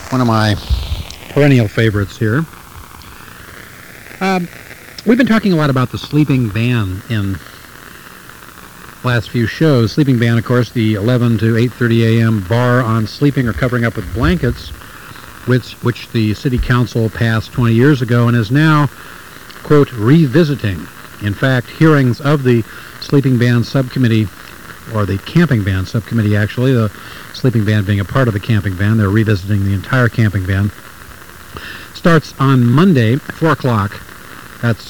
one of my perennial favorites here. We've been talking a lot about the sleeping ban in last few shows. Sleeping ban, of course, the 11 to 8:30 a.m. bar on sleeping or covering up with blankets, which the City Council passed 20 years ago and is now, quote, revisiting. In fact, hearings of the sleeping ban subcommittee, or the camping ban subcommittee actually, the sleeping ban being a part of the camping ban, they're revisiting the entire camping ban, starts on Monday, 4 o'clock. That's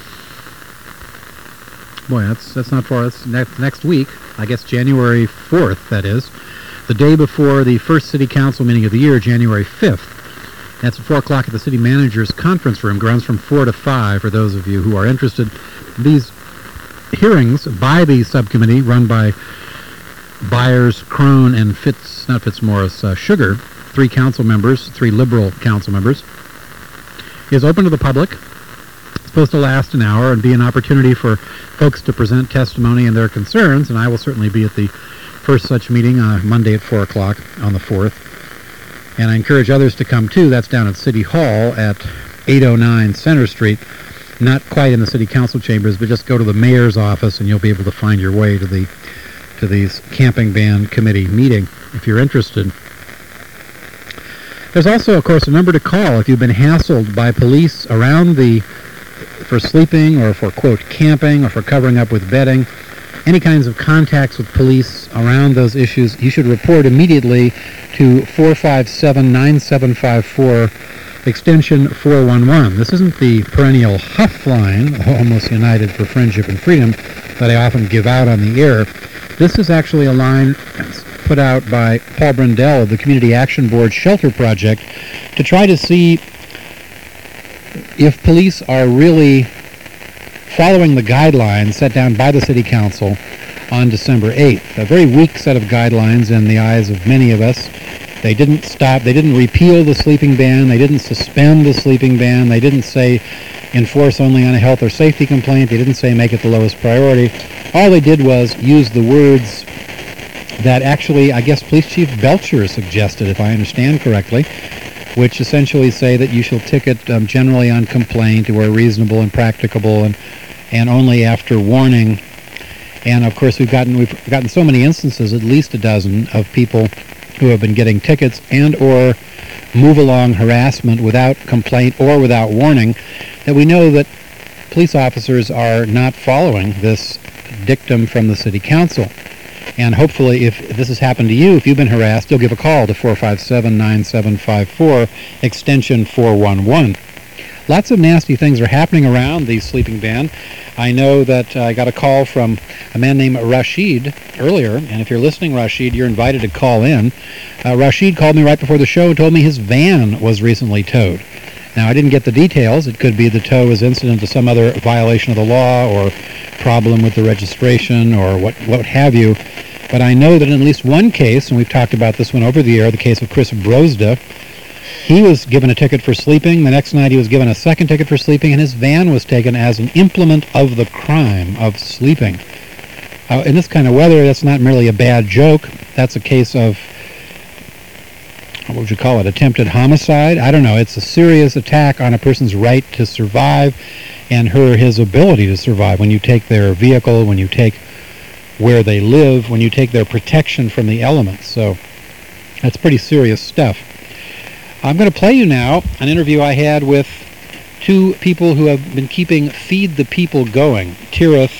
not far. That's next week. I guess January 4th, that is. The day before the first City Council meeting of the year, January 5th. That's at 4 o'clock at the City Manager's Conference Room. Runs from 4 to 5 for those of you who are interested. These hearings by the subcommittee, run by Byers, Crone, and Sugar, 3 council members, 3 liberal council members, is open to the public. It's supposed to last an hour and be an opportunity for folks to present testimony and their concerns, and I will certainly be at the first such meeting on Monday at 4 o'clock on the 4th. And I encourage others to come too. That's down at City Hall at 809 Center Street. Not quite in the City Council chambers, but just go to the mayor's office and you'll be able to find your way to the camping ban committee meeting if you're interested. There's also, of course, a number to call if you've been hassled by police around for sleeping or for, quote, camping or for covering up with bedding. Any kinds of contacts with police around those issues, you should report immediately to 457-9754, extension 411. This isn't the perennial Huff line, Almost United for Friendship and Freedom, that I often give out on the air. This is actually a line put out by Paul Brindell of the Community Action Board Shelter Project to try to see if police are really following the guidelines set down by the City Council on December 8th. A very weak set of guidelines in the eyes of many of us. They didn't repeal the sleeping ban, they didn't suspend the sleeping ban, they didn't say enforce only on a health or safety complaint, they didn't say make it the lowest priority. All they did was use the words that actually, I guess, Police Chief Belcher suggested, if I understand correctly, which essentially say that you shall ticket generally on complaint or reasonable and practicable and only after warning. And of course, we've gotten so many instances, at least a dozen, of people who have been getting tickets and or move-along harassment without complaint or without warning, that we know that police officers are not following this dictum from the City Council. And hopefully, if this has happened to you, if you've been harassed, you'll give a call to 457-9754, extension 411. Lots of nasty things are happening around the sleeping ban. I know that I got a call from a man named Rashid earlier, and if you're listening, Rashid, you're invited to call in. Rashid called me right before the show and told me his van was recently towed. Now, I didn't get the details. It could be the tow was incident to some other violation of the law or problem with the registration or what have you. But I know that in at least one case, and we've talked about this one over the air, the case of Chris Brozda, he was given a ticket for sleeping. The next night he was given a second ticket for sleeping, and his van was taken as an implement of the crime of sleeping. In this kind of weather, that's not merely a bad joke. That's a case of, what would you call it, attempted homicide? I don't know. It's a serious attack on a person's right to survive and his ability to survive. When you take their vehicle, when you take where they live, when you take their protection from the elements. So that's pretty serious stuff. I'm going to play you now an interview I had with 2 people who have been keeping Feed the People going, Tirith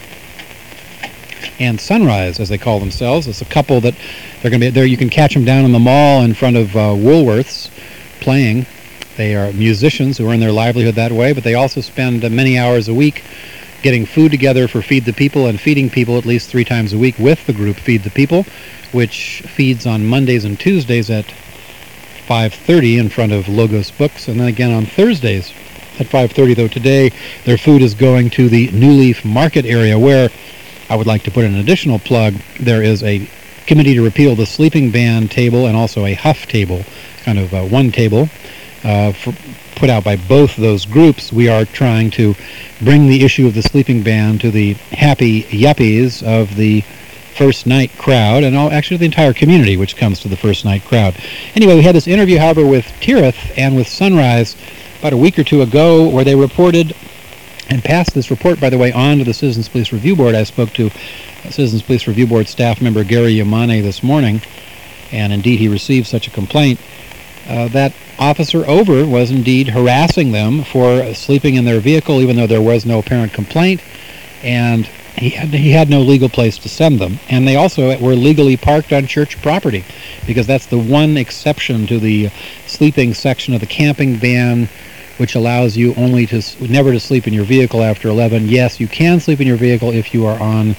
and Sunrise, as they call themselves. It's a couple that they're going to be there. You can catch them down in the mall in front of Woolworths playing. They are musicians who earn their livelihood that way, but they also spend many hours a week getting food together for Feed the People and feeding people at least 3 times a week with the group Feed the People, which feeds on Mondays and Tuesdays at 5:30 in front of Logos Books, and then again on Thursdays at 5:30, though today their food is going to the New Leaf Market area, where I would like to put in an additional plug. There is a committee to repeal the sleeping ban table and also a Huff table, kind of one table put out by both those groups. We are trying to bring the issue of the sleeping ban to the happy yuppies of the first night crowd, and actually the entire community which comes to the first night crowd. Anyway, we had this interview, however, with Tirith and with Sunrise about a week or two ago, where they reported and passed this report, by the way, on to the Citizens Police Review Board. I spoke to Citizens Police Review Board staff member Gary Yamane this morning, and indeed he received such a complaint. That Officer Over was indeed harassing them for sleeping in their vehicle, even though there was no apparent complaint, and he had no legal place to send them. And they also were legally parked on church property, because that's the one exception to the sleeping section of the camping ban, which allows you only to never to sleep in your vehicle after 11. Yes, you can sleep in your vehicle if you are on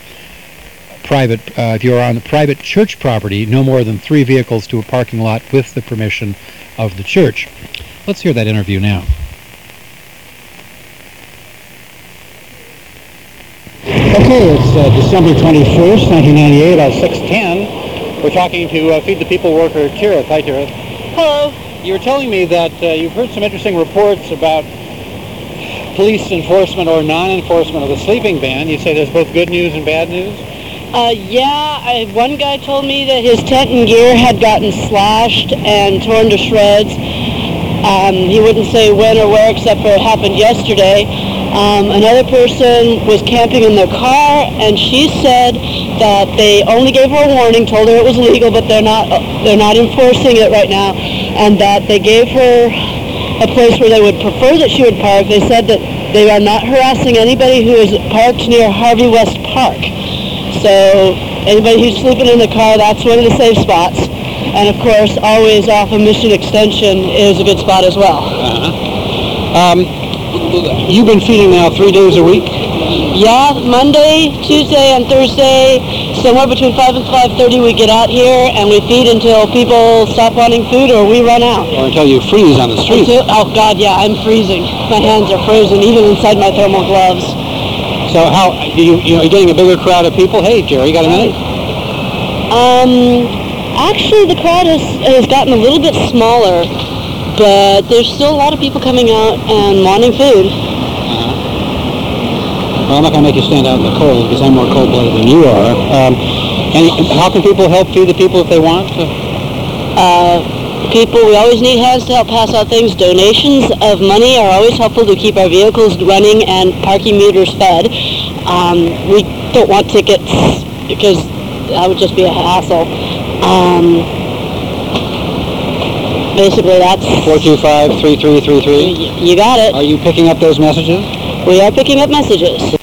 private church property, no more than 3 vehicles to a parking lot with the permission of the church. Let's hear that interview now. Okay, it's December 21st, 1998, 6:10. We're talking to Feed the People worker Tirith. Hi, Tirith. Hello. You were telling me that you've heard some interesting reports about police enforcement or non-enforcement of the sleeping ban. You say there's both good news and bad news? One guy told me that his tent and gear had gotten slashed and torn to shreds. He wouldn't say when or where, except for it happened yesterday. Another person was camping in their car, and she said that they only gave her a warning, told her it was legal, but they're not enforcing it right now, and that they gave her a place where they would prefer that she would park. They said that they are not harassing anybody who is parked near Harvey West Park. So anybody who's sleeping in the car, that's one of the safe spots. And of course, always off of Mission Extension is a good spot as well. You've been feeding now 3 days a week? Yeah, Monday, Tuesday, and Thursday, somewhere between 5 and 5:30 we get out here and we feed until people stop wanting food or we run out. Or until you freeze on the street. Oh God, yeah, I'm freezing. My hands are frozen, even inside my thermal gloves. So how, you're getting a bigger crowd of people? Hey, Jerry, you got a minute? Actually, the crowd has gotten a little bit smaller, but there's still a lot of people coming out and wanting food. Well, I'm not going to make you stand out in the cold because I'm more cold-blooded than you are. And how can people help Feed the People if they want to? We always need hands to help pass out things. Donations of money are always helpful to keep our vehicles running and parking meters fed. We don't want tickets because that would just be a hassle. Basically, that's 425-3333. You got it. Are you picking up those messages? We are picking up messages.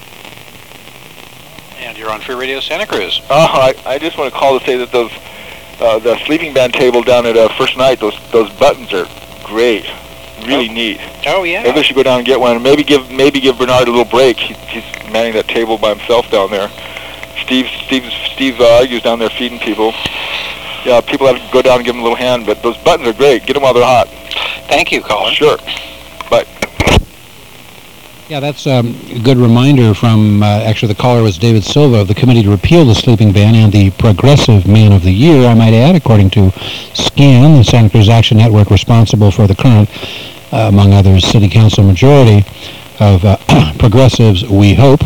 And you're on Free Radio Santa Cruz. I just want to call to say that those the sleeping band table down at First Night, those buttons are great, really neat. Oh yeah. Maybe I should go down and get one. Maybe give Bernard a little break. He's manning that table by himself down there. Steve argues down there feeding people. Yeah, people have to go down and give him a little hand, but those buttons are great. Get them while they're hot. Thank you, Colin. Sure. Bye. Yeah, that's a good reminder from, actually the caller was David Silva of the Committee to Repeal the Sleeping Ban and the Progressive Man of the Year, I might add, according to SCAN, the Santa Cruz Action Network responsible for the current, among others, City Council majority of progressives, we hope.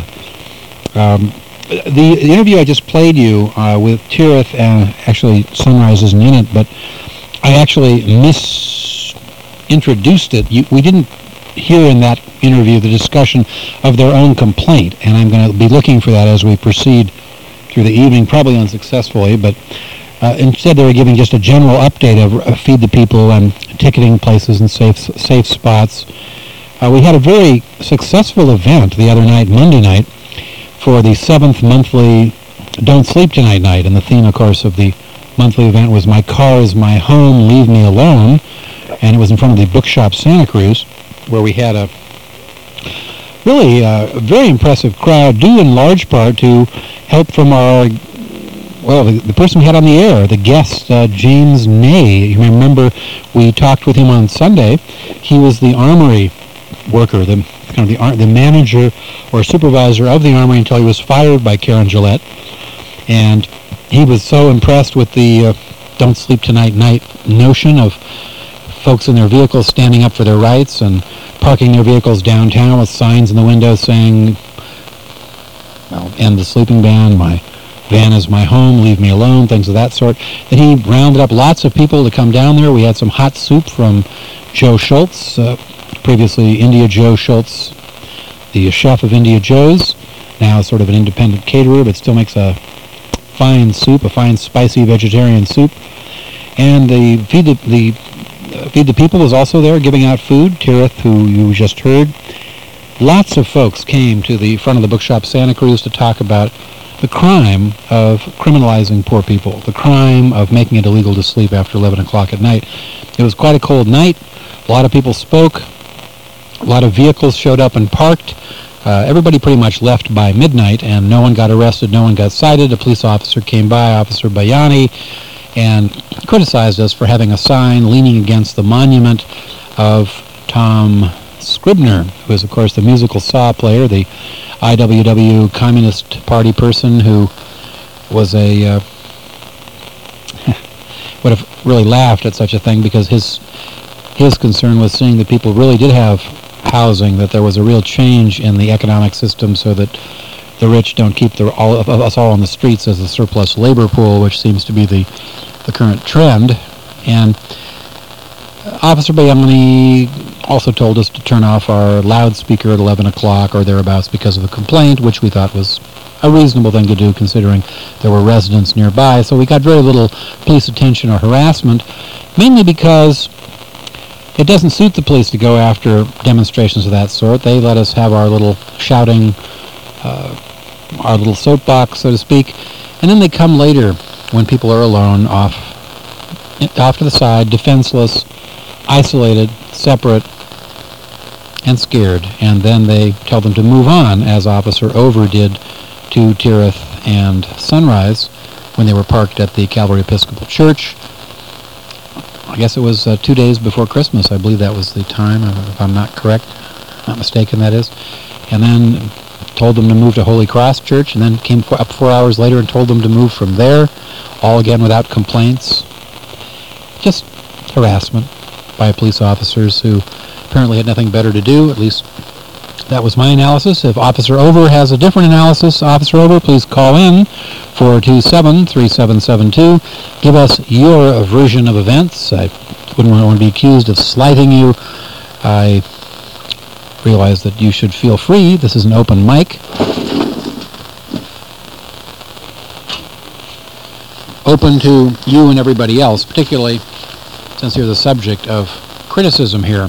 The interview I just played you with Tirith, and actually Sunrise isn't in it, but I actually misintroduced it. We didn't hear in that interview the discussion of their own complaint, and I'm going to be looking for that as we proceed through the evening, probably unsuccessfully, but instead they were giving just a general update of Feed the People and ticketing places and safe spots. We had a very successful event the other night, Monday night, for the 7th monthly Don't Sleep Tonight night, and the theme, of course, of the monthly event was My Car is My Home, Leave Me Alone, and it was in front of the Bookshop Santa Cruz, where we had a really very impressive crowd, due in large part to help from the person we had on the air, the guest, James Ney. You may remember we talked with him on Sunday. He was the armory worker, the manager or supervisor of the armory until he was fired by Karen Gillette. And he was so impressed with the Don't Sleep Tonight night notion of folks in their vehicles standing up for their rights and parking their vehicles downtown with signs in the window saying, "End the sleeping ban, my Van is my home, leave me alone, things of that sort. Then he rounded up lots of people to come down there. We had some hot soup from Joe Schultz, previously India Joe Schultz, the chef of India Joe's, now sort of an independent caterer, but still makes a fine soup, a fine spicy vegetarian soup. And the Feed the People was also there giving out food. Tirith, who you just heard. Lots of folks came to the front of the bookshop Santa Cruz to talk about the crime of criminalizing poor people, the crime of making it illegal to sleep after 11 o'clock at night. It was quite a cold night. A lot of people spoke. A lot of vehicles showed up and parked. Everybody pretty much left by midnight, and no one got arrested, no one got cited. A police officer came by, Officer Bayani, and criticized us for having a sign leaning against the monument of Tom Scribner, who is, of course, the musical saw player, the IWW Communist Party person who was a... would have really laughed at such a thing, because his concern was seeing that people really did have housing, that there was a real change in the economic system so that the rich don't keep all of us all on the streets as a surplus labor pool, which seems to be the current trend. And Officer Bayani also told us to turn off our loudspeaker at 11 o'clock or thereabouts because of a complaint, which we thought was a reasonable thing to do considering there were residents nearby. So we got very little police attention or harassment, mainly because it doesn't suit the police to go after demonstrations of that sort. They let us have our little shouting, our little soapbox, so to speak, and then they come later when people are alone, off to the side, defenseless, isolated, separate, and scared, and then they tell them to move on, as Officer Over did to Tirith and Sunrise when they were parked at the Calvary Episcopal Church. I guess it was 2 days before Christmas. I believe that was the time, if I'm not mistaken, that is. And then told them to move to Holy Cross Church, and then came up 4 hours later and told them to move from there, all again without complaints. Just harassment by police officers who apparently had nothing better to do. At least that was my analysis. If Officer Over has a different analysis, Officer Over, please call in 427-3772. Give us your version of events. I wouldn't want to be accused of slighting you. I realize that you should feel free. This is an open mic. Open to you and everybody else, particularly since you're the subject of criticism here.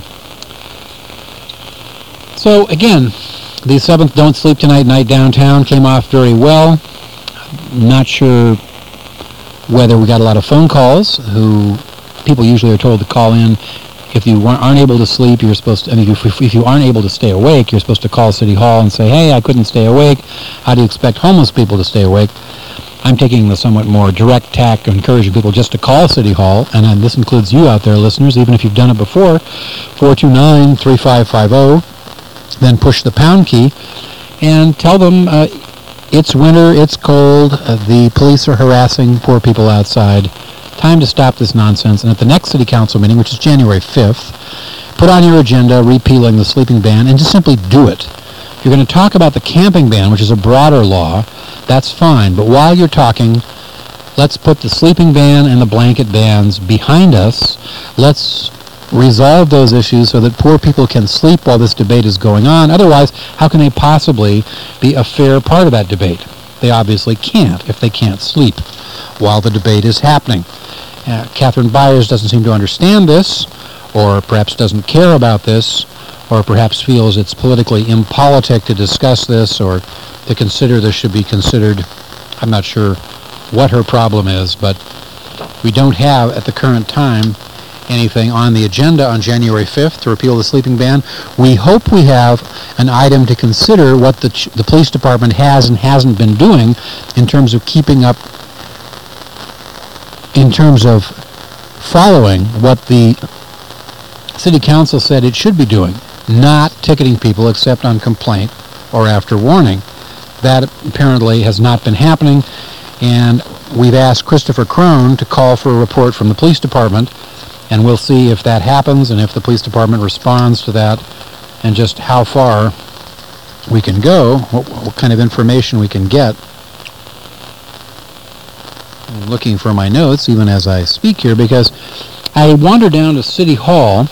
So again, the 7th Don't Sleep Tonight night downtown came off very well. Not sure whether we got a lot of phone calls. People usually are told to call in. If you aren't able to sleep, you're supposed to, if you aren't able to stay awake, you're supposed to call City Hall and say, hey, I couldn't stay awake. How do you expect homeless people to stay awake? I'm taking the somewhat more direct tack of encouraging people just to call City Hall, and this includes you out there, listeners, even if you've done it before, 429-3550. Then push the pound key and tell them it's winter, it's cold, the police are harassing poor people outside. Time to stop this nonsense. And at the next City Council meeting, which is January 5th, put on your agenda repealing the sleeping ban and just simply do it. If you're going to talk about the camping ban, which is a broader law, that's fine. But while you're talking, let's put the sleeping ban and the blanket bans behind us. Let's resolve those issues so that poor people can sleep while this debate is going on. Otherwise, how can they possibly be a fair part of that debate? They obviously can't if they can't sleep while the debate is happening. Catherine Byers doesn't seem to understand this, or perhaps doesn't care about this, or perhaps feels it's politically impolitic to discuss this or to consider this should be considered. I'm not sure what her problem is, but we don't have at the current time anything on the agenda on January 5th to repeal the sleeping ban. We hope we have an item to consider what the police department has and hasn't been doing in terms of keeping up, in terms of following what the City Council said it should be doing, not ticketing people except on complaint or after warning. That apparently has not been happening, and we've asked Christopher Crone to call for a report from the police department, and we'll see if that happens and if the police department responds to that and just how far we can go, what kind of information we can get. looking for my notes even as I speak here because I wandered down to City Hall.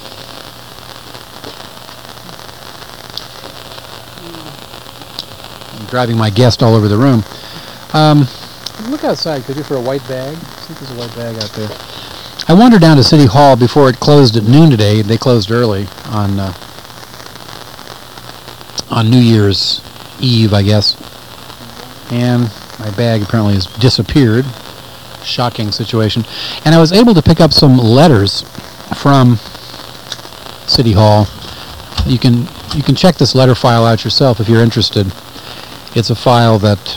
I'm driving my guest all over the room. Look outside, could you, for a white bag? I think there's a white bag out there. I wandered down to City Hall before it closed at noon today. They closed early on New Year's Eve, I guess. And my bag apparently has disappeared. Shocking situation. And I was able to pick up some letters from City Hall. You can check this letter file out yourself if you're interested. It's a file that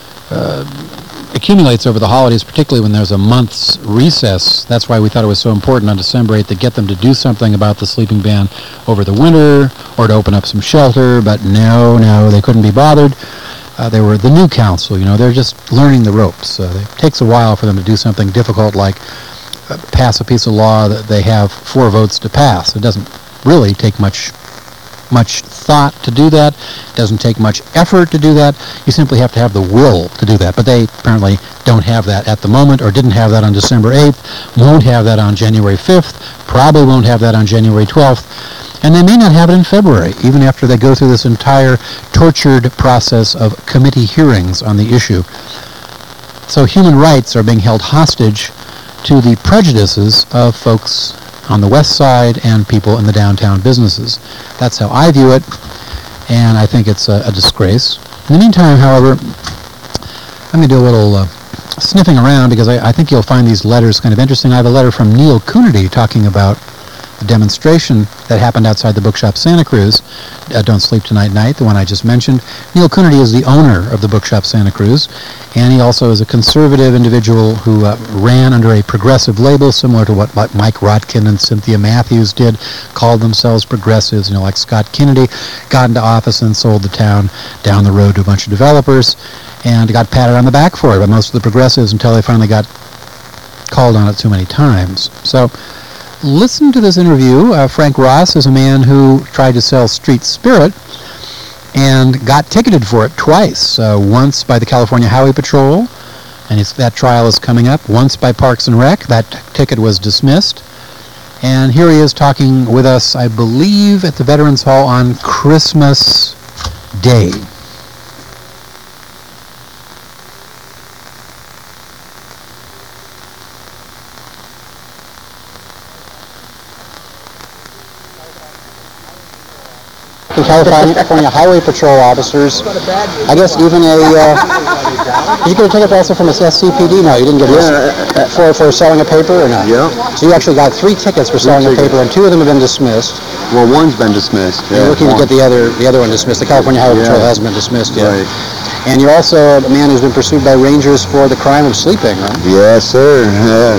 accumulates over the holidays, particularly when there's a month's recess. That's why we thought it was so important on December 8th to get them to do something about the sleeping ban over the winter or to open up some shelter, but no, they couldn't be bothered. They were the new council, they're just learning the ropes. It takes a while for them to do something difficult like pass a piece of law that they have 4 votes to pass. It doesn't really take much thought to do that. It doesn't take much effort to do that. You simply have to have the will to do that. But they apparently don't have that at the moment, or didn't have that on December 8th, won't have that on January 5th, probably won't have that on January 12th, and they may not have it in February, even after they go through this entire tortured process of committee hearings on the issue. So human rights are being held hostage to the prejudices of folks on the west side and people in the downtown businesses. That's how I view it, and I think it's a disgrace. In the meantime, however, I'm going to do a little sniffing around because I think you'll find these letters kind of interesting. I have a letter from Neil Coonerty talking about the demonstration that happened outside the bookshop Santa Cruz, Don't Sleep Tonight Night, the one I just mentioned. Neil Coonerty is the owner of the bookshop Santa Cruz, and he also is a conservative individual who ran under a progressive label similar to what Mike Rotkin and Cynthia Matthews did, called themselves progressives, like Scott Kennedy, got into office and sold the town down the road to a bunch of developers, and got patted on the back for it by most of the progressives until they finally got called on it too many times. So listen to this interview. Frank Ross is a man who tried to sell street spirit and got ticketed for it twice. Once by the California Highway Patrol, and that trial is coming up. Once by Parks and Rec. That ticket was dismissed. And here he is talking with us, I believe, at the Veterans Hall on Christmas Day. The California Highway Patrol officers, I guess even did you get a ticket also from a SCPD? No, you didn't get it. For selling a paper or not? Yeah. So you actually got 3 tickets for selling a paper, and 2 of them have been dismissed. Well, one's been dismissed. Yeah, you're looking to get the other one dismissed. The California Highway Patrol hasn't been dismissed yet. Right. And you're also a man who's been pursued by rangers for the crime of sleeping, right? Yes, sir. Yeah.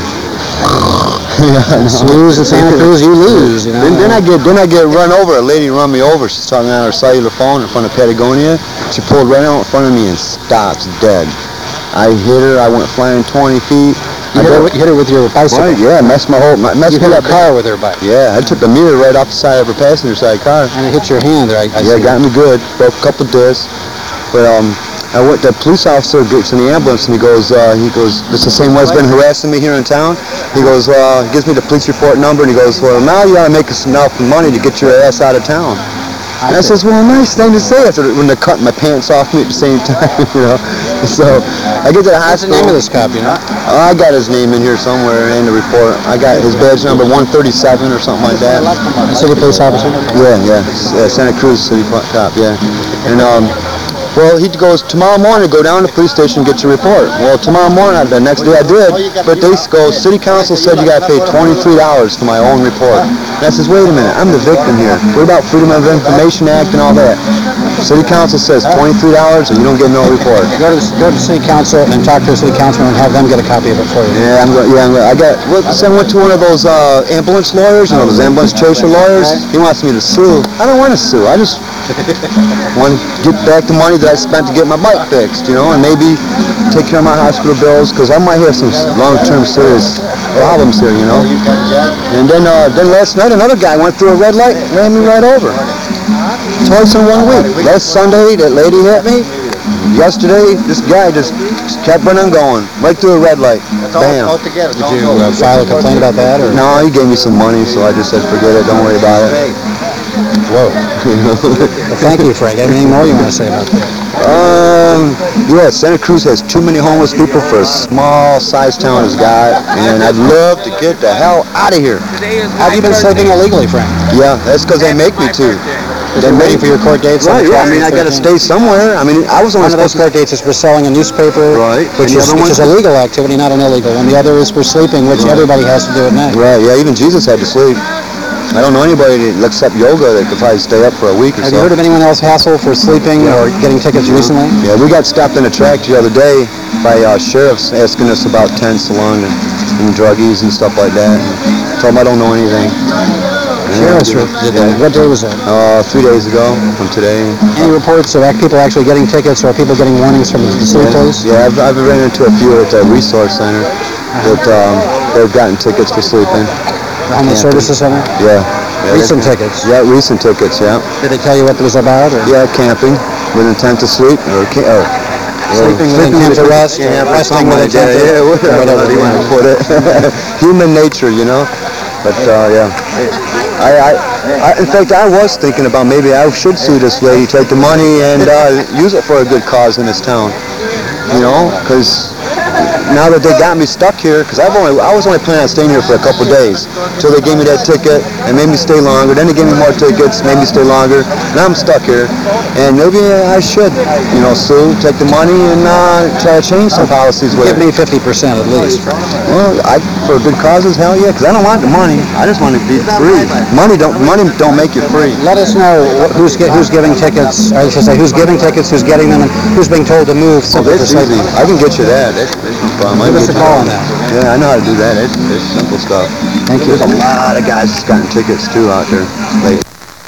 Lose in Santa Cruz, you lose. Then I get run over. A lady run me over. She's talking on her cellular phone in front of Patagonia. She pulled right out in front of me and stops dead. I hit her. I went flying 20 feet. You hit her with your bicycle. Right, yeah, messed my whole. You hit her car with her bike. Yeah, I took the mirror right off the side of her passenger side car. And it hit your hand there. Yeah, got me good. Broke a couple discs. But the police officer gets in the ambulance and he goes, this is the same one that's been harassing me here in town. He goes, he gives me the police report number and he goes, well, now you ought to make us enough money to get your ass out of town. And I says, well, nice thing to say. After when they're cutting my pants off me at the same time, So I get to the hospital. What's the name of this cop, I got his name in here somewhere in the report. I got his badge number 137 or something like that. City police officer? Yeah. Santa Cruz City cop, yeah. And well, he goes, tomorrow morning, go down to the police station and get your report. Well, tomorrow morning, the next day I did, but they go, city council said you got to pay $23 for my own report. And I says, wait a minute, I'm the victim here. What about Freedom of Information Act and all that? City council says $23 and you don't get no report. Go to the city council and talk to the city councilman and have them get a copy of it for you. Yeah, I went to one of those ambulance lawyers, those ambulance chaser lawyers. He wants me to sue. I don't want to sue. I just want to get back the money that I spent to get my bike fixed, and maybe take care of my hospital bills, because I might have some long-term serious problems here, And then last night another guy went through a red light, ran me right over. Twice in 1 week. Last Sunday that lady hit me. Yesterday, this guy just kept running going, right through a red light. Bam. Did you file a complaint about that? Or? No, he gave me some money, so I just said, forget it, don't worry about it. Whoa. Well, thank you, Frank. Anything more you want to say about that? Yeah, Santa Cruz has too many homeless people for a small-sized town as got, and I'd love to get the hell out of here. Have you been sleeping illegally, Frank? Yeah, that's because they make me to. They're waiting for your court dates? Right, yeah, I mean, I got to stay somewhere. I mean, I was only one of those court dates is for selling a newspaper, right, which is a legal activity, not an illegal one. The other is for sleeping, which everybody has to do at night. Right, yeah, even Jesus had to sleep. I don't know anybody that except yoga that could probably stay up for a week or so. Have you heard of anyone else hassle for sleeping or getting tickets recently? Yeah, we got stopped in a track the other day by sheriffs asking us about tents along and druggies and stuff like that. And told them I don't know anything. Sheriffs did that. What day was that? 3 days ago from today. Any reports of people actually getting tickets or people getting warnings from the sleep police? Yeah, I've ran into a few at the resource center that they've gotten tickets for sleeping. The Homeless Services Center? Yeah. Recent tickets? Yeah, recent tickets, yeah. Did they tell you what it was about? Or? Yeah, camping with intent to sleep. Sleeping with intent to rest? Yeah, resting with intent to... Yeah, whatever you want to put it. Human nature, you know. But, yeah. In fact, I was thinking about maybe I should sue this lady, take the money, and use it for a good cause in this town. You know, because now that they got me stuck here, because I was only planning on staying here for a couple of days, until they gave me that ticket and made me stay longer. Then they gave me more tickets, made me stay longer. Now I'm stuck here, and maybe I should, sue, take the money, and try to change some policies with it. Give me 50% at least. Well, for good causes, hell yeah, because I don't want the money. I just want to be free. Money don't make you free. Let us know who's giving tickets. I should say who's giving tickets, who's getting them, and who's being told to move. That's easy. I can get you that. That's no problem. Give us a call on that. Yeah, I know how to do that. It's simple stuff. Thank you. There's a lot of guys that's gotten tickets too out there lately.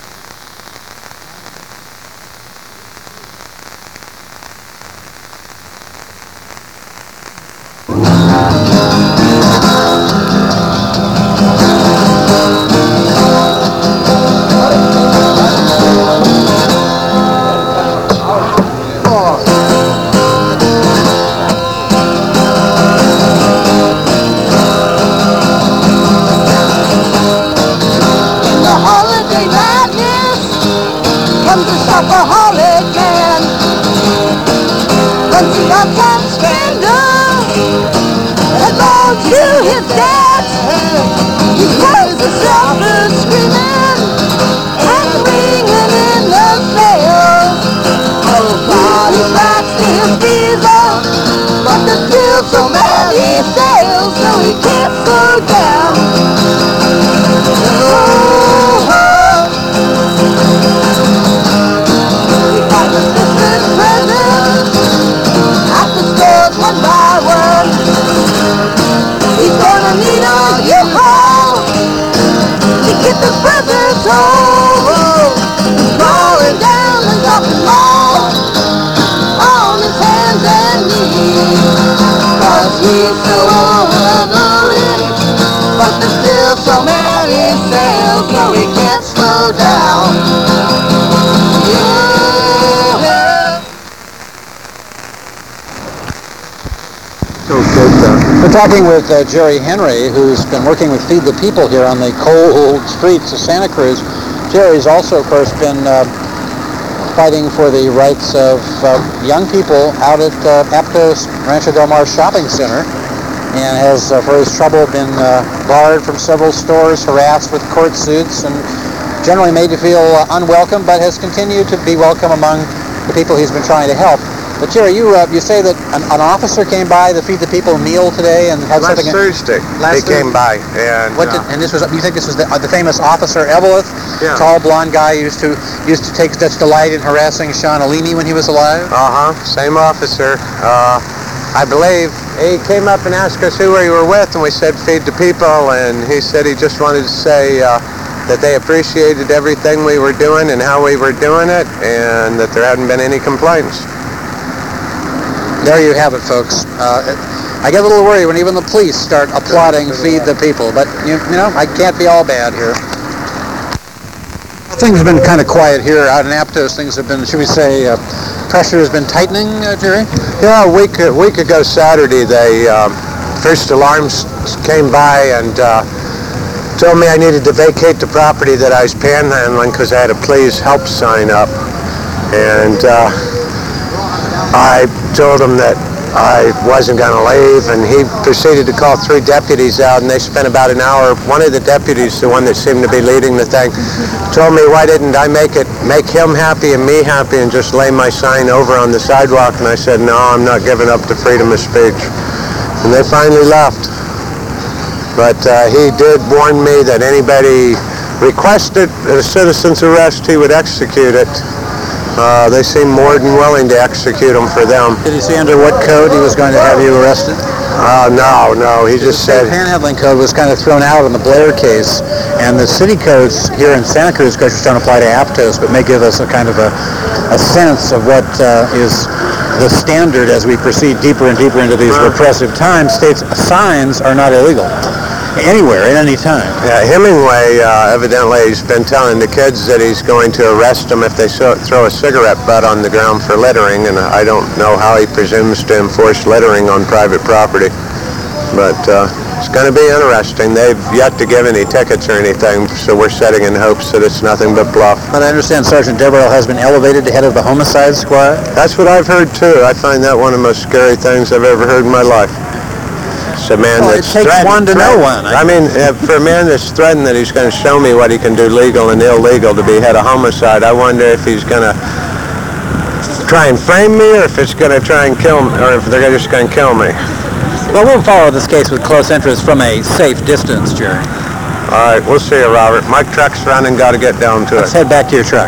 We're talking with Jerry Henry, who's been working with Feed the People here on the cold streets of Santa Cruz. Jerry's also, of course, been fighting for the rights of young people out at Aptos Rancho Del Mar Shopping Center, and has, for his trouble, been barred from several stores, harassed with court suits, and generally made to feel unwelcome, but has continued to be welcome among the people he's been trying to help. But Jerry, you say that an officer came by the Feed the People meal today and had something. Thursday, he came by, and this was. You think this was the famous Officer Eveleth, tall blonde guy who used to take such delight in harassing Sean Alini when he was alive? Same officer. I believe he came up and asked us who we were with, and we said Feed the People, and he said he just wanted to say that they appreciated everything we were doing and how we were doing it, and that there hadn't been any complaints. There you have it, folks. I get a little worried when even the police start applauding Feed the People, but you know, I can't be all bad here. Things have been kind of quiet here out in Aptos. Things have been, should we say, pressure has been tightening, Jerry? Yeah, a week ago Saturday, they first alarms came by and told me I needed to vacate the property that I was panhandling because I had a please help sign up. And I told him that I wasn't going to leave, and he proceeded to call 3 deputies out, and they spent about an hour. One of the deputies, the one that seemed to be leading the thing, told me, why didn't I make him happy and me happy and just lay my sign over on the sidewalk? And I said, no, I'm not giving up the freedom of speech. And they finally left. But he did warn me that anybody requested a citizen's arrest, he would execute it. They seem more than willing to execute them for them. Did he say under what code he was going to have you arrested? No. He just said... The panhandling code was kind of thrown out in the Blair case, and the city codes here in Santa Cruz, of course, don't apply to Aptos, but may give us a kind of a sense of what is the standard as we proceed deeper and deeper into these repressive times. States signs are not illegal anywhere at any time. Yeah, Hemingway evidently has been telling the kids that he's going to arrest them if they throw a cigarette butt on the ground for littering, and I don't know how he presumes to enforce littering on private property. But it's going to be interesting. They've yet to give any tickets or anything, so we're setting in hopes that it's nothing but bluff. But I understand Sergeant Deverell has been elevated to head of the homicide squad. That's what I've heard too. I find that one of the most scary things I've ever heard in my life. It's a man that's it takes one to know one. I mean, for a man that's threatened that he's going to show me what he can do legal and illegal to be head of homicide, I wonder if he's going to try and frame me, or if it's going to try and kill me, or if they're just going to kill me. Well, we'll follow this case with close interest from a safe distance, Jerry. All right, we'll see you, Robert. My truck's running, got to get down to it. Let's head back to your truck.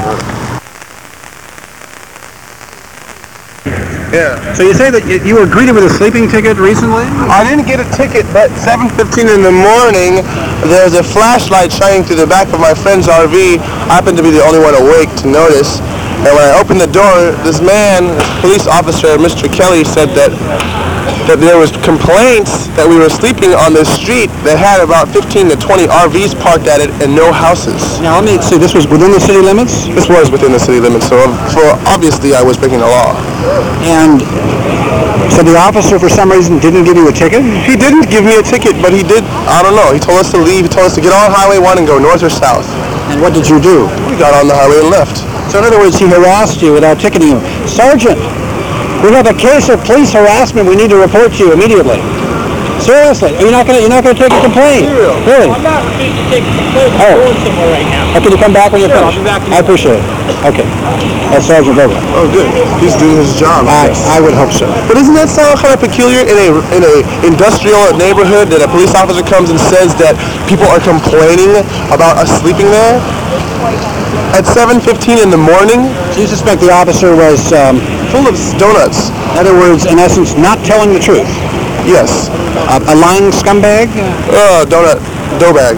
Yeah. So you say that you were greeted with a sleeping ticket recently? I didn't get a ticket, but 7:15 in the morning, there's a flashlight shining through the back of my friend's RV. I happened to be the only one awake to notice. And when I opened the door, this man, police officer, Mr. Kelly, said that there was complaints that we were sleeping on the street that had about 15 to 20 RVs parked at it and no houses. Now let me see, this was within the city limits? This was within the city limits, so obviously I was breaking the law. And so the officer for some reason didn't give you a ticket? He didn't give me a ticket, but he did, I don't know, he told us to leave, he told us to get on Highway 1 and go north or south. And what did you do? We got on the highway and left. So in other words, he harassed you without ticketing you. Sergeant, we have a case of police harassment we need to report to you immediately. Seriously, you're not gonna take a complaint? Really? I'm not refusing to take a complaint. I'm going somewhere right now. Can you come back when you're finished? I'll be back. I appreciate it. Okay. That's Sergeant Deverell. Oh, good. He's doing his job. I would hope so. But doesn't that sound kind of peculiar in a industrial neighborhood that a police officer comes and says that people are complaining about us sleeping there? At 7:15 in the morning? Do you suspect the officer was full of donuts? In other words, in essence, not telling the truth? Yes. A lying scumbag? Dough bag.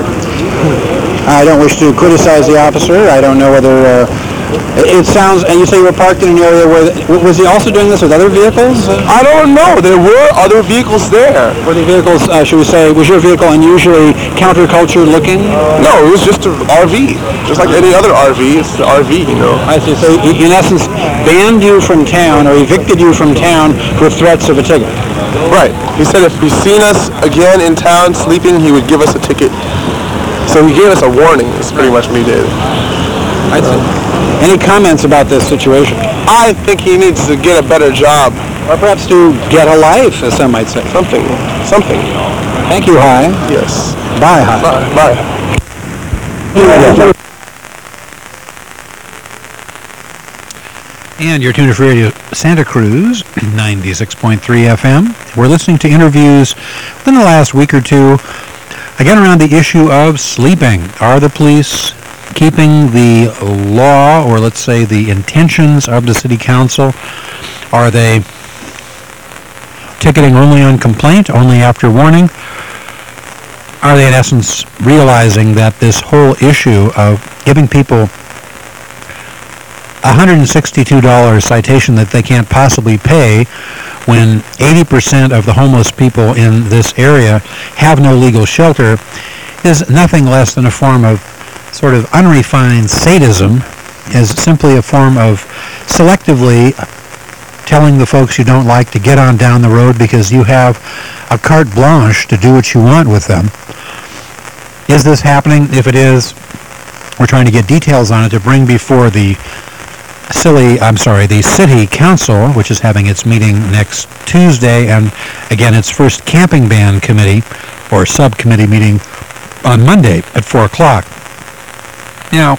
I don't wish to criticize the officer. I don't know whether... it sounds... And you say you were parked in an area where... Was he also doing this with other vehicles? I don't know. There were other vehicles there. Were the vehicles, should we say, was your vehicle unusually counterculture looking? No, it was just an RV. Just like any other RV. It's an RV, you know. I see. So he, in essence, banned you from town or evicted you from town with threats of a ticket. Right. He said if he's seen us again in town sleeping, he would give us a ticket. So he gave us a warning. That's pretty much what he did. I see. Any comments about this situation? I think he needs to get a better job. Or perhaps to get a life, as some might say. Something. Thank you, Hi. Yes. Bye, Hi. Bye. And you're tuned to Radio Santa Cruz, 96.3 FM. We're listening to interviews within the last week or two, again around the issue of sleeping. Are the police keeping the law, or let's say the intentions of the city council? Are they ticketing only on complaint, only after warning? Are they in essence realizing that this whole issue of giving people $162 citation that they can't possibly pay when 80% of the homeless people in this area have no legal shelter is nothing less than a form of sort of unrefined sadism, is simply a form of selectively telling the folks you don't like to get on down the road because you have a carte blanche to do what you want with them. Is this happening? If it is, we're trying to get details on it to bring before the City Council, which is having its meeting next Tuesday, and again, its first camping ban committee or subcommittee meeting on Monday at 4 o'clock. Now,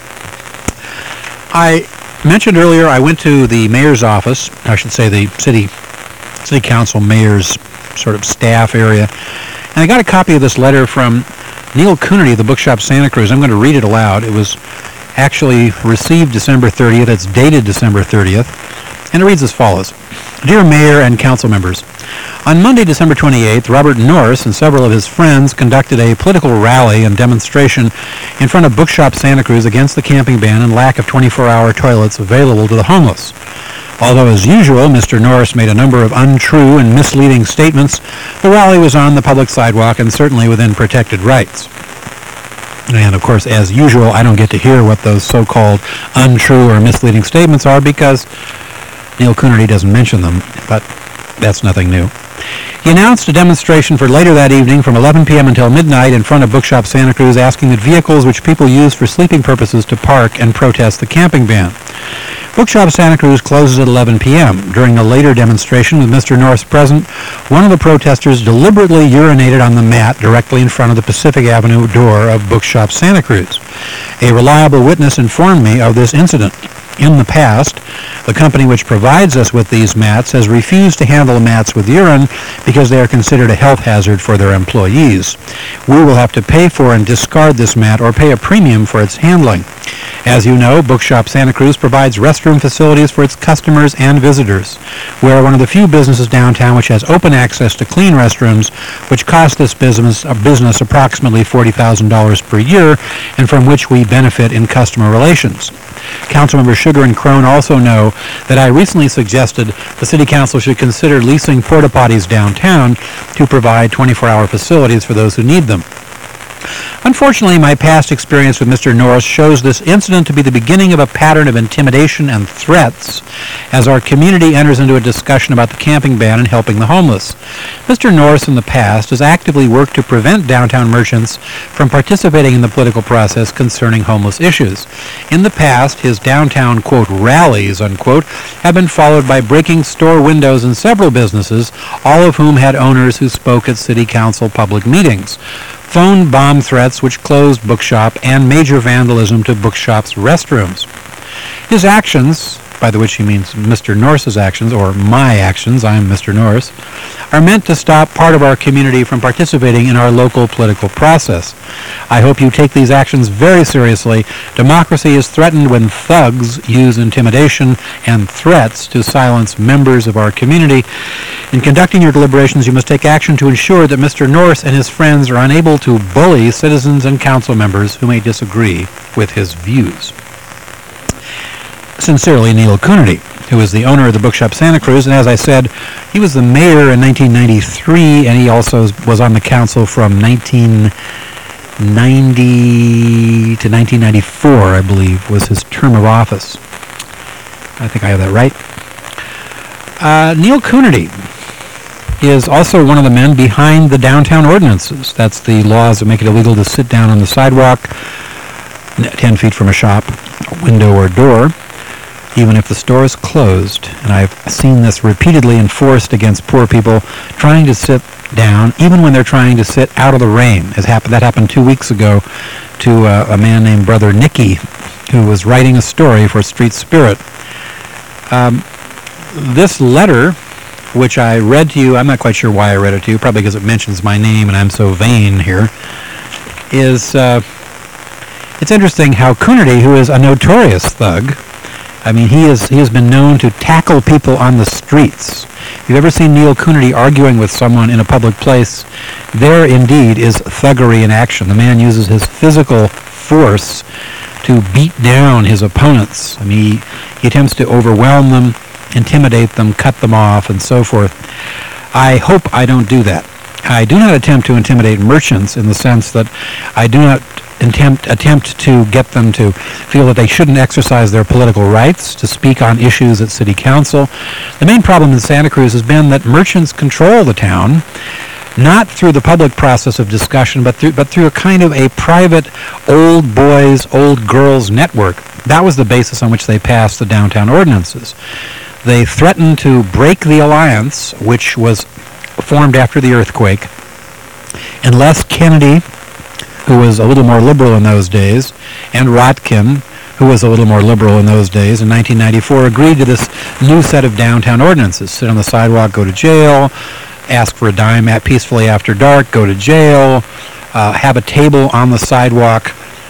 I mentioned earlier I went to the mayor's office, I should say the city council mayor's sort of staff area, and I got a copy of this letter from Neil Coonerty of the Bookshop Santa Cruz. I'm going to read it aloud. It was actually received December 30th. It's dated December 30th, and it reads as follows. Dear Mayor and council members, on Monday, December 28th, Robert Norris and several of his friends conducted a political rally and demonstration in front of Bookshop Santa Cruz against the camping ban and lack of 24-hour toilets available to the homeless. Although, as usual, Mr. Norris made a number of untrue and misleading statements, the rally was on the public sidewalk and certainly within protected rights. And, of course, as usual, I don't get to hear what those so-called untrue or misleading statements are because Neil Coonerty doesn't mention them, but that's nothing new. He announced a demonstration for later that evening from 11 p.m. until midnight in front of Bookshop Santa Cruz, asking that vehicles which people use for sleeping purposes to park and protest the camping ban. Bookshop Santa Cruz closes at 11 p.m. During a later demonstration with Mr. Norris present, one of the protesters deliberately urinated on the mat directly in front of the Pacific Avenue door of Bookshop Santa Cruz. A reliable witness informed me of this incident. In the past, the company which provides us with these mats has refused to handle mats with urine because they are considered a health hazard for their employees. We will have to pay for and discard this mat or pay a premium for its handling. As you know, Bookshop Santa Cruz provides restroom facilities for its customers and visitors. We are one of the few businesses downtown which has open access to clean restrooms, which cost this business approximately $40,000 per year, and from which we benefit in customer relations. Councilmembers Sugar and Crone also know that I recently suggested the City Council should consider leasing porta potties downtown to provide 24-hour facilities for those who need them. Unfortunately, my past experience with Mr. Norris shows this incident to be the beginning of a pattern of intimidation and threats as our community enters into a discussion about the camping ban and helping the homeless. Mr. Norris in the past has actively worked to prevent downtown merchants from participating in the political process concerning homeless issues. In the past, his downtown, quote, rallies, unquote, have been followed by breaking store windows in several businesses, all of whom had owners who spoke at City Council public meetings. Phone bomb threats which closed Bookshop, and major vandalism to Bookshop's restrooms. His actions, by which he means Mr. Norris's actions, or my actions, I am Mr. Norris, are meant to stop part of our community from participating in our local political process. I hope you take these actions very seriously. Democracy is threatened when thugs use intimidation and threats to silence members of our community. In conducting your deliberations, you must take action to ensure that Mr. Norris and his friends are unable to bully citizens and council members who may disagree with his views. Sincerely, Neil Coonerty, who is the owner of the Bookshop Santa Cruz, and as I said, he was the mayor in 1993, and he also was on the council from 1990 to 1994, I believe, was his term of office. I think I have that right. Neil Coonerty is also one of the men behind the downtown ordinances. That's the laws that make it illegal to sit down on the sidewalk 10 feet from a shop, window, or door, even if the store is closed. And I've seen this repeatedly enforced against poor people trying to sit down, even when they're trying to sit out of the rain. That happened 2 weeks ago to a man named Brother Nicky, who was writing a story for Street Spirit. This letter, which I read to you, I'm not quite sure why I read it to you, probably because it mentions my name and I'm so vain here, is, it's interesting how Coonerty, who is a notorious thug, I mean, he has been known to tackle people on the streets. If you've ever seen Neil Coonerty arguing with someone in a public place, there indeed is thuggery in action. The man uses his physical force to beat down his opponents. I mean, he attempts to overwhelm them, intimidate them, cut them off, and so forth. I hope I don't do that. I do not attempt to intimidate merchants in the sense that I do not attempt to get them to feel that they shouldn't exercise their political rights to speak on issues at city council. The main problem in Santa Cruz has been that merchants control the town, not through the public process of discussion, but through a kind of a private old boys, old girls network. That was the basis on which they passed the downtown ordinances. They threatened to break the alliance, which was formed after the earthquake, unless Kennedy, who was a little more liberal in those days, and Rotkin, who was a little more liberal in those days, in 1994, agreed to this new set of downtown ordinances. Sit on the sidewalk, go to jail, ask for a dime peacefully after dark, go to jail, have a table on the sidewalk.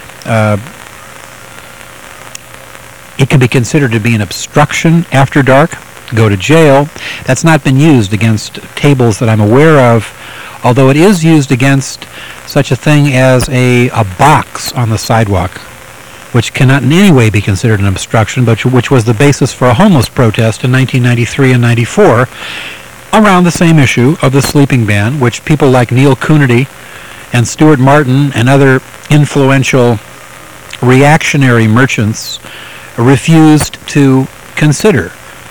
It can be considered to be an obstruction after dark, go to jail. That's not been used against tables that I'm aware of, although it is used against such a thing as a box on the sidewalk, which cannot in any way be considered an obstruction, but which was the basis for a homeless protest in 1993 and 94 around the same issue of the sleeping ban, which people like Neil Coonerty and Stuart Martin and other influential reactionary merchants refused to consider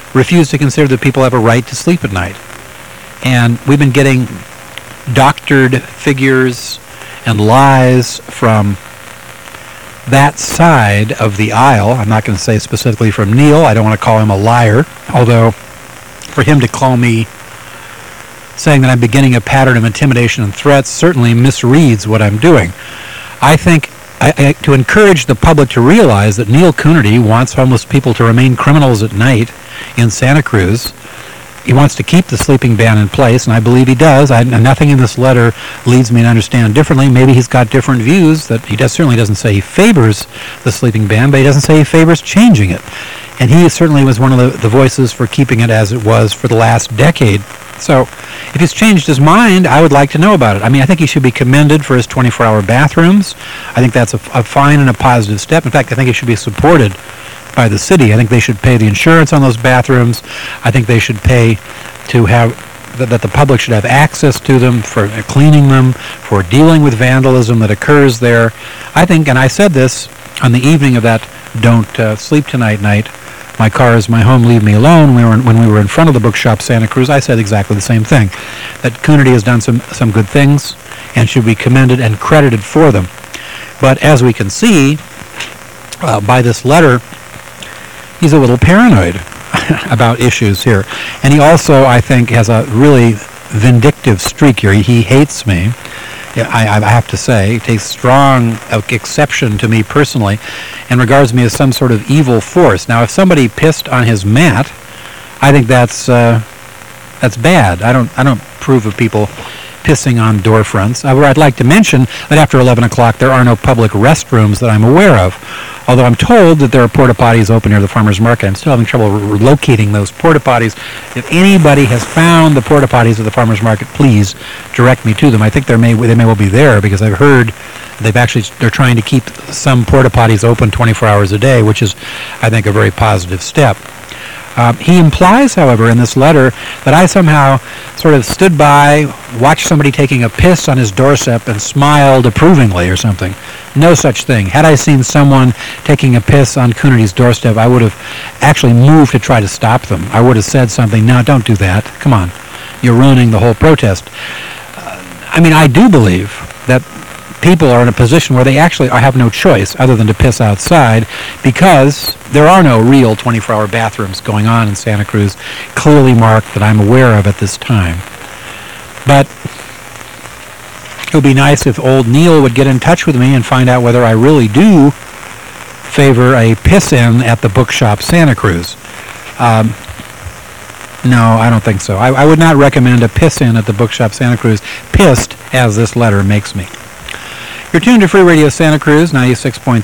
that people have a right to sleep at night. And we've been getting doctored figures and lies from that side of the aisle. I'm not going to say specifically from Neil. I don't want to call him a liar, although for him to call me saying that I'm beginning a pattern of intimidation and threats certainly misreads what I'm doing. I think to encourage the public to realize that Neil Coonerty wants homeless people to remain criminals at night in Santa Cruz. He wants to keep the sleeping ban in place, and I believe he does. Nothing in this letter leads me to understand differently. Maybe he's got different views. That he certainly doesn't say he favors the sleeping ban, but he doesn't say he favors changing it. And he certainly was one of the voices for keeping it as it was for the last decade. So if he's changed his mind, I would like to know about it. I mean, I think he should be commended for his 24-hour bathrooms. I think that's a fine and a positive step. In fact, I think it should be supported by the city. I think they should pay the insurance on those bathrooms. I think they should pay to have that the public should have access to them, for cleaning them, for dealing with vandalism that occurs there. I think, and I said this on the evening of that Don't Sleep Tonight night, my car is my home, leave me alone, when we were in front of the bookshop Santa Cruz, I said exactly the same thing, that Coonerty has done some good things and should be commended and credited for them. But as we can see by this letter, he's a little paranoid about issues here. And he also, I think, has a really vindictive streak here. He hates me. I have to say, he takes strong exception to me personally and regards me as some sort of evil force. Now, if somebody pissed on his mat, I think that's bad. I don't approve of people pissing on door fronts. However, I'd like to mention that after 11 o'clock there are no public restrooms that I'm aware of. Although I'm told that there are porta potties open near the farmers market, I'm still having trouble locating those porta potties. If anybody has found the porta potties at the farmers market, please direct me to them. I think they may well be there, because I've heard they're trying to keep some porta potties open 24 hours a day, which is, I think, a very positive step. He implies, however, in this letter that I somehow sort of stood by, watched somebody taking a piss on his doorstep and smiled approvingly or something. No such thing. Had I seen someone taking a piss on Coonerty's doorstep, I would have actually moved to try to stop them. I would have said something, no, don't do that. Come on. You're ruining the whole protest. I mean, I do believe that people are in a position where they actually have no choice other than to piss outside, because there are no real 24-hour bathrooms going on in Santa Cruz, clearly marked, that I'm aware of at this time. But it would be nice if old Neil would get in touch with me and find out whether I really do favor a piss-in at the bookshop Santa Cruz. No, I don't think so. I would not recommend a piss-in at the bookshop Santa Cruz, pissed as this letter makes me. You're tuned to Free Radio Santa Cruz, 96.3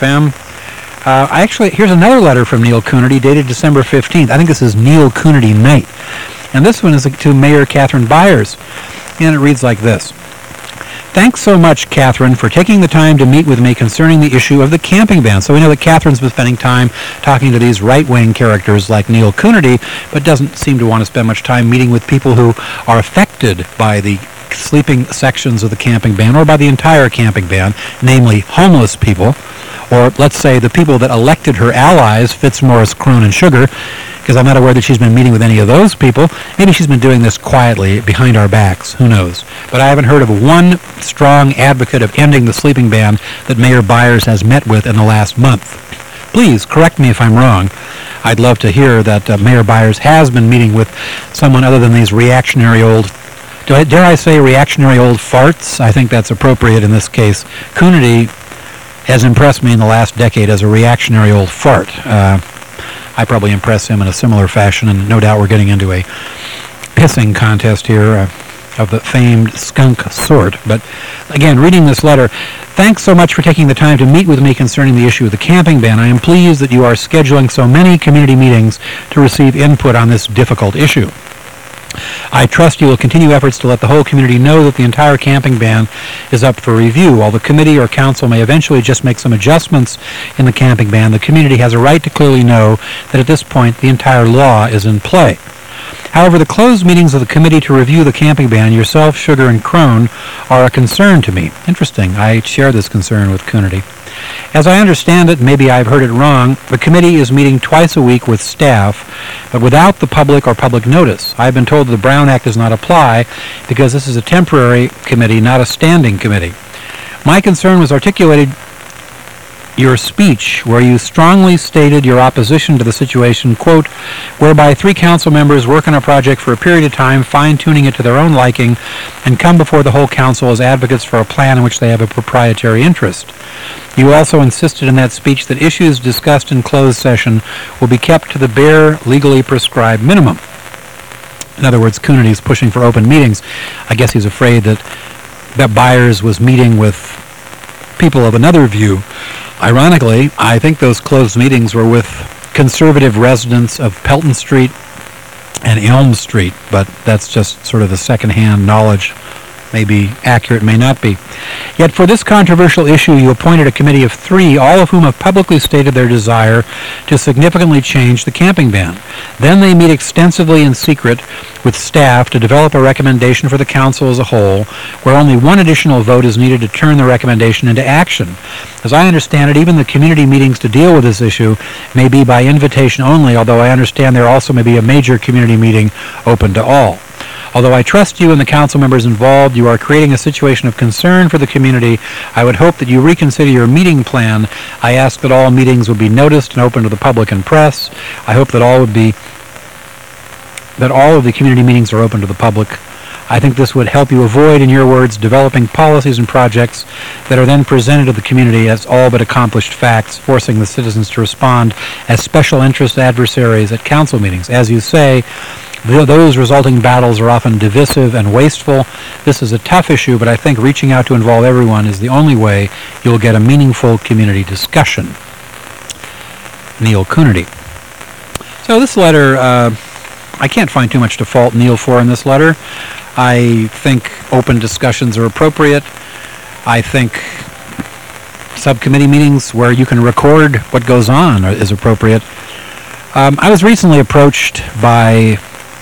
FM. Here's another letter from Neil Coonerty dated December 15th. I think this is Neil Coonerty Night. And this one is to Mayor Catherine Byers. And it reads like this. Thanks so much, Catherine, for taking the time to meet with me concerning the issue of the camping ban. So we know that Catherine's been spending time talking to these right-wing characters like Neil Coonerty, but doesn't seem to want to spend much time meeting with people who are affected by the sleeping sections of the camping ban or by the entire camping ban, namely homeless people, or let's say the people that elected her allies, Fitzmaurice, Crone, and Sugar, because I'm not aware that she's been meeting with any of those people. Maybe she's been doing this quietly behind our backs. Who knows? But I haven't heard of one strong advocate of ending the sleeping ban that Mayor Byers has met with in the last month. Please correct me if I'm wrong. I'd love to hear that Mayor Byers has been meeting with someone other than these reactionary old, dare I say reactionary old farts? I think that's appropriate in this case. Coonerty has impressed me in the last decade as a reactionary old fart. I probably impress him in a similar fashion, and no doubt we're getting into a pissing contest here of the famed skunk sort. But again, reading this letter, thanks so much for taking the time to meet with me concerning the issue of the camping ban. I am pleased that you are scheduling so many community meetings to receive input on this difficult issue. I trust you will continue efforts to let the whole community know that the entire camping ban is up for review. While the committee or council may eventually just make some adjustments in the camping ban, the community has a right to clearly know that at this point the entire law is in play. However, the closed meetings of the committee to review the camping ban, yourself, Sugar, and Crone, are a concern to me. Interesting. I share this concern with Coonerty. As I understand it, maybe I've heard it wrong, the committee is meeting twice a week with staff, but without the public or public notice. I've been told that the Brown Act does not apply because this is a temporary committee, not a standing committee. My concern was articulated your speech, where you strongly stated your opposition to the situation, quote, whereby 3 council members work on a project for a period of time, fine-tuning it to their own liking, and come before the whole council as advocates for a plan in which they have a proprietary interest. You also insisted in that speech that issues discussed in closed session will be kept to the bare, legally prescribed minimum. In other words, Coonerty is pushing for open meetings. I guess he's afraid that Byers was meeting with people of another view. Ironically, I think those closed meetings were with conservative residents of Pelton Street and Elm Street, but that's just sort of the second-hand knowledge. May be accurate, may not be. Yet for this controversial issue, you appointed a committee of 3, all of whom have publicly stated their desire to significantly change the camping ban. Then they meet extensively in secret with staff to develop a recommendation for the council as a whole, where only one additional vote is needed to turn the recommendation into action. As I understand it, even the community meetings to deal with this issue may be by invitation only, although I understand there also may be a major community meeting open to all. Although I trust you and the council members involved, you are creating a situation of concern for the community. I would hope that you reconsider your meeting plan. I ask that all meetings would be noticed and open to the public and press. I hope that all of the community meetings are open to the public. I think this would help you avoid, in your words, developing policies and projects that are then presented to the community as all but accomplished facts, forcing the citizens to respond as special interest adversaries at council meetings. As you say, those resulting battles are often divisive and wasteful. This is a tough issue, but I think reaching out to involve everyone is the only way you'll get a meaningful community discussion. Neil Coonerty. So this letter, I can't find too much to fault Neil for in this letter. I think open discussions are appropriate. I think subcommittee meetings where you can record what goes on is appropriate. I was recently approached by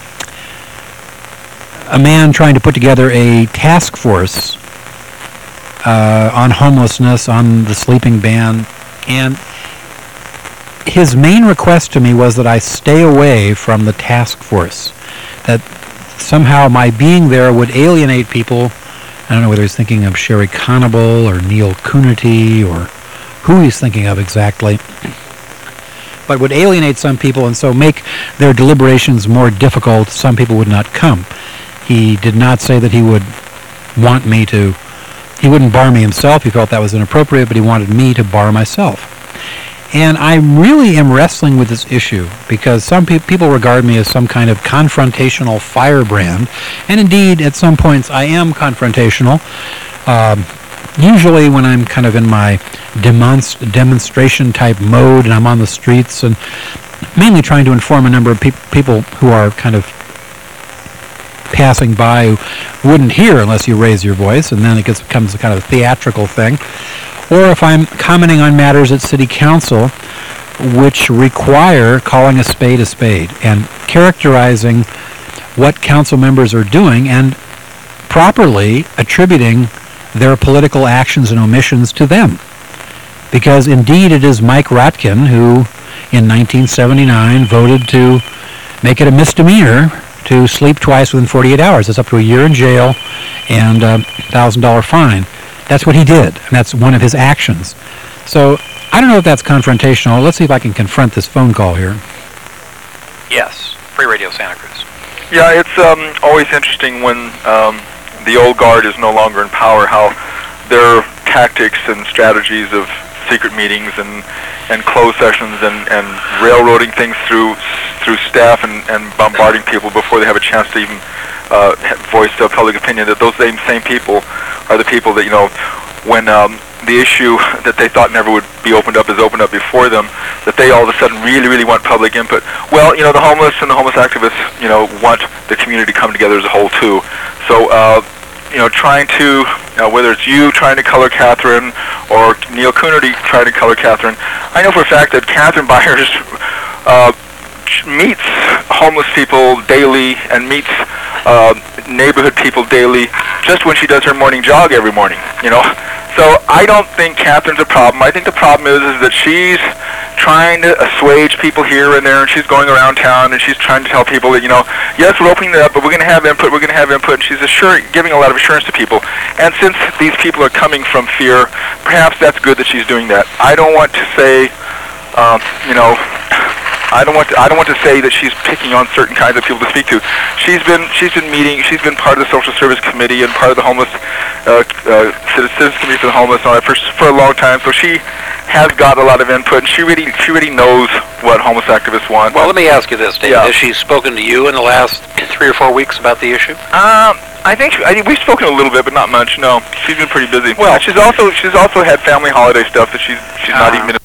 a man trying to put together a task force on homelessness, on the sleeping ban, and his main request to me was that I stay away from the task force, that somehow my being there would alienate people. I don't know whether he's thinking of Sherry Conable or Neil Coonerty or who he's thinking of exactly, but would alienate some people and so make their deliberations more difficult. Some people would not come. He did not say that he would want me to, he wouldn't bar me himself. He felt that was inappropriate, but he wanted me to bar myself. And I really am wrestling with this issue because some people regard me as some kind of confrontational firebrand. And indeed, at some points, I am confrontational. Usually when I'm kind of in my demonstration type mode and I'm on the streets and mainly trying to inform a number of people who are kind of passing by who wouldn't hear unless you raise your voice, and then it becomes a kind of theatrical thing. Or if I'm commenting on matters at City Council which require calling a spade and characterizing what council members are doing and properly attributing their political actions and omissions to them. Because indeed it is Mike Rotkin who, in 1979, voted to make it a misdemeanor to sleep twice within 48 hours. It's up to a year in jail and a $1,000 fine. That's what he did, and that's one of his actions. So I don't know if that's confrontational. Let's see if I can confront this phone call here. Yes, Free Radio Santa Cruz. Yeah, it's always interesting when the old guard is no longer in power, how their tactics and strategies of secret meetings and closed sessions and railroading things through staff and bombarding people before they have a chance to even voice their public opinion, that those same people are the people that, when the issue that they thought never would be opened up is opened up before them, that they all of a sudden really, really want public input. Well, the homeless and the homeless activists, want the community to come together as a whole too. So, trying to, whether it's you trying to color Catherine or Neil Coonerty trying to color Catherine, I know for a fact that Catherine Byers meets homeless people daily and meets neighborhood people daily just when she does her morning jog every morning, So I don't think Catherine's a problem. I think the problem is that she's trying to assuage people here and there, and she's going around town and she's trying to tell people that, yes, we're opening it up, but we're going to have input, and she's giving a lot of assurance to people. And since these people are coming from fear, perhaps that's good that she's doing that. I don't want to say, I don't want to say that she's picking on certain kinds of people to speak to. She's been part of the Social Service Committee and part of the homeless Citizens Committee for the Homeless and all that for a long time. So she has got a lot of input, and she really knows what homeless activists want. Well, let me ask you this, David. Yeah. Has she spoken to you in the last 3 or 4 weeks about the issue? I think we've spoken a little bit, but not much. No, she's been pretty busy. Well, she's also had family holiday stuff that she's not even